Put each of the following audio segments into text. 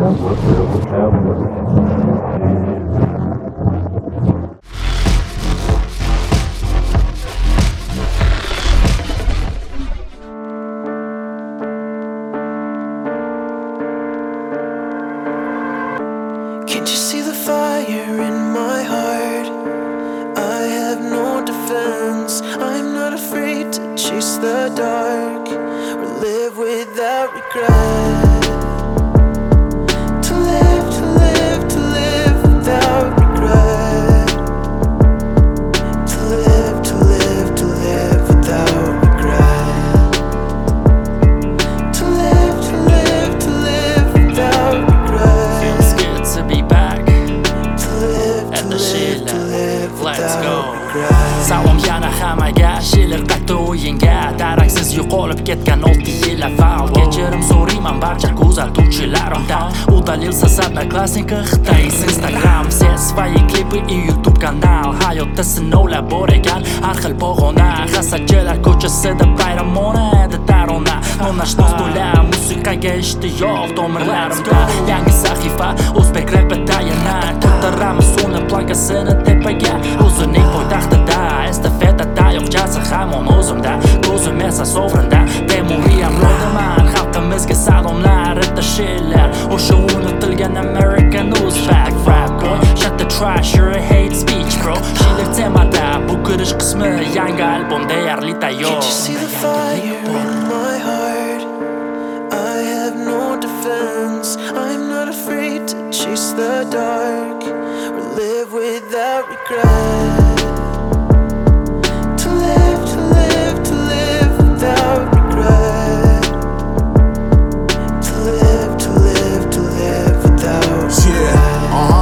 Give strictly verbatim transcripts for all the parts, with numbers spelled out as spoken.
Can't you see the fire in my heart? I have no defense. I'm not afraid to chase the dark or live without regret. To live, to live, to live without regret. To live, to live, to live without regret. To live, to live, to live without regret. Feels good to be back To live, to at the live, to Sheila. live Let's without go. regret. Savom yana hammaga shilir qaytdi o'yinga. Daraksiz yo'qolib ketgan olti yil avval. Kechirim so'rayman barcha kuzatuvchilarimdan. U dalilsiz одноклассник Xitoy Instagram ses va klipi YouTube kanal. Hayotda sinovlar bor ekan, har xil pog'ona. Hasadchilar ko'chasida bayramona edi tarona. Nonashnos to'la musiqaga ishtiyoq tomirlarimda. Yangi sahifa o'zbek rapida yana ko'taramiz uni plankasini tepaga. O'zining poytaxtida estafeta tayoqchasi hamon o'zimda, ko'zim esa sovrinda. Temuriyam rodaman xalqimizga salomlar at Sheila. O'sha unutilgan American Uzbek rap boy. Shut the trash, you're a hate speech bro. Sheila temada bu kirish qismi yangi albom deyarli tayyor. Can't you see the fire in my heart? I have no defense. I'm not afraid to chase the dark or live without regret. To live, to live, to live without regret. To live, to live, to live without regret. Yeah, uh-huh.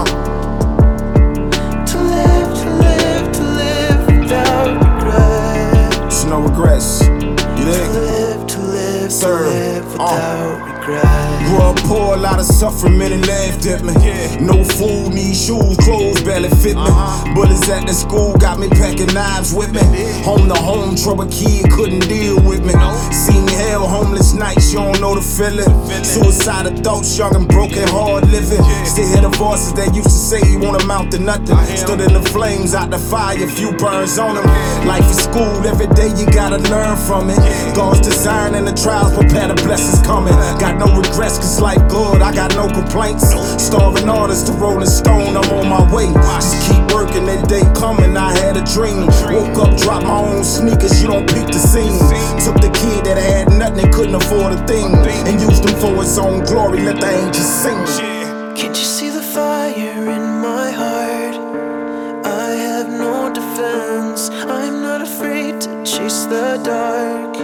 To live, to live, to live without regret. It's no regrets. You To dig? live, to live, to Sir, live uh. without regret. Grew up poor, a lot of suffering, many laughed at me. No food, need shoes, clothes barely fit me. Bullies at the school got me packing knives with me. Home to home, trouble kid couldn't deal with me. Seen hell, homeless nights, you don't know the feeling. Suicidal thoughts, young and broken, hard living. Still hear the voices that used to say you won't amount to nothing. Stood in the flames, out the fire, few burns on them. Life is school, every day you gotta learn from it. God's design and the trials prepare the blessings coming. Got no regrets, cause life good, I got no complaints. Starving artist to Rolling Stone, I'm on my way. Just keep working, that day coming, I had a dream. Woke up, dropped my own sneakers, you don't peep the scene. Took the kid that had nothing and couldn't afford a thing, and used him for his own glory, let the angels sing. Can't you see the fire in my heart? I have no defense. I'm not afraid to chase the dark